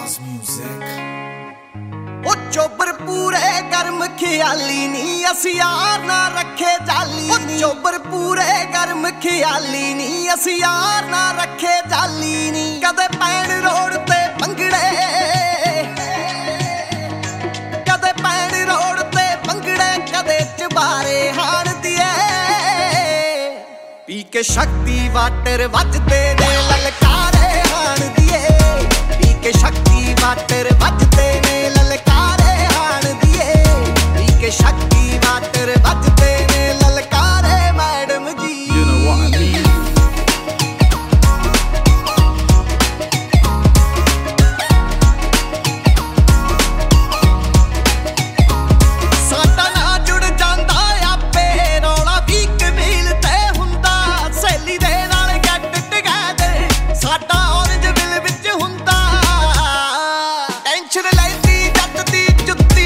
House music. ओ चोबर पूरे गर्म ख्याली नी असी यार ना रखे जाली। ओ चोबर पूरे गर्म ख्याली नी असी यार ना रखे जाली नी। कदे पैण रोड ते पंगड़े, कदे पैण रोड ते पंगड़े, कदे चबारे हाण दिए। पी के शक्ति वाटर वजदे ने ललकारे हाण दिए। पी के शक्ति वाटर वजदे ने ललकारे हाण दिए। पी के शक्ति वाटर वजदे ने ललकारे madam ji. You know what I mean? साडा ना जुड़ जांदा आपे रौला भी कबील ते हुंदा। सहेली दे नाल get together साडा orange bill विच हुंदा। टेंशन लैंदी जट दी जुत्ती,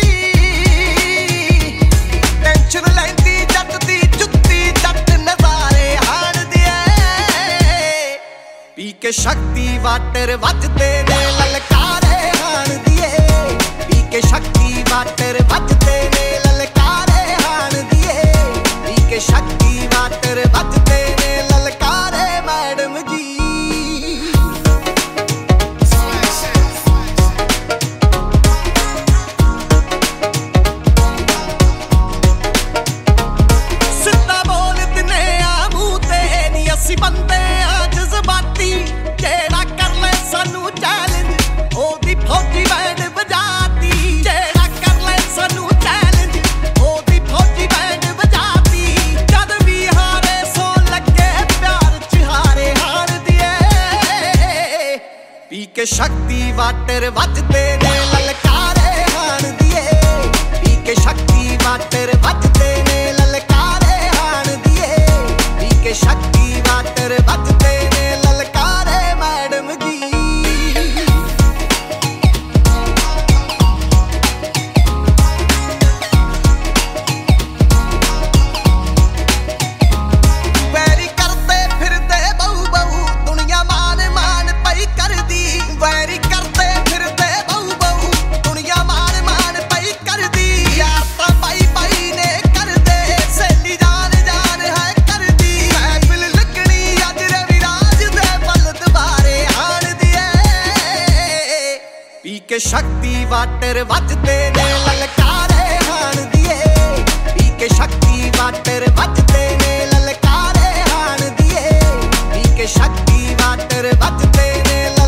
टेंशन लैंदी जट दी जुत्ती, जट नज़ारे हाण दिए। पी के शक्ति वाटर वजदे ने ललकारे हाण दिए। पी के शक्ति वाटर वजदे ने ललकारे हाण दिए। पी के शक्ति वाटर वजदे ने ललकारे मैडम जी। सिद्धा बोल दिने आ मूंह ते नी असी बंदे आ जज्बाती। जेड़ा कर ले सानू चैलेंज ओदी फौजी बैंड बजाती। जेड़ा कर ले सानू चैलेंज ओदी फौजी बैंड बजाती। जद भी हारे सो लगे प्यार च हारे हार दिए। पी के शक्ति वाटर वजदे ने ललकारे हाण दिए। पी के शक्ति वाटर वजदे ने ललकारे हाण दिए। पी के शक्ति वाटर वजदे ने ललकारे मैडम जी। वैरी करते फिरदे बहु बहु दुनिया मान मान पई करदी। वैरी करते फिरदे बहु बहु दुनिया मान मान पई करदी। यार तां पाई पाई ने करदे सहेली जान जान है करदी। महफिल लगनी अज रविराज दे बल दुबारे हाण दिए। पी के शक्ति वाटर वजदे ने ललकारे हाण दिए। पी के शक्ति वाटर वजदे ने ललकारे हाण दिए। पी के शक्ति वाटर वजदे ने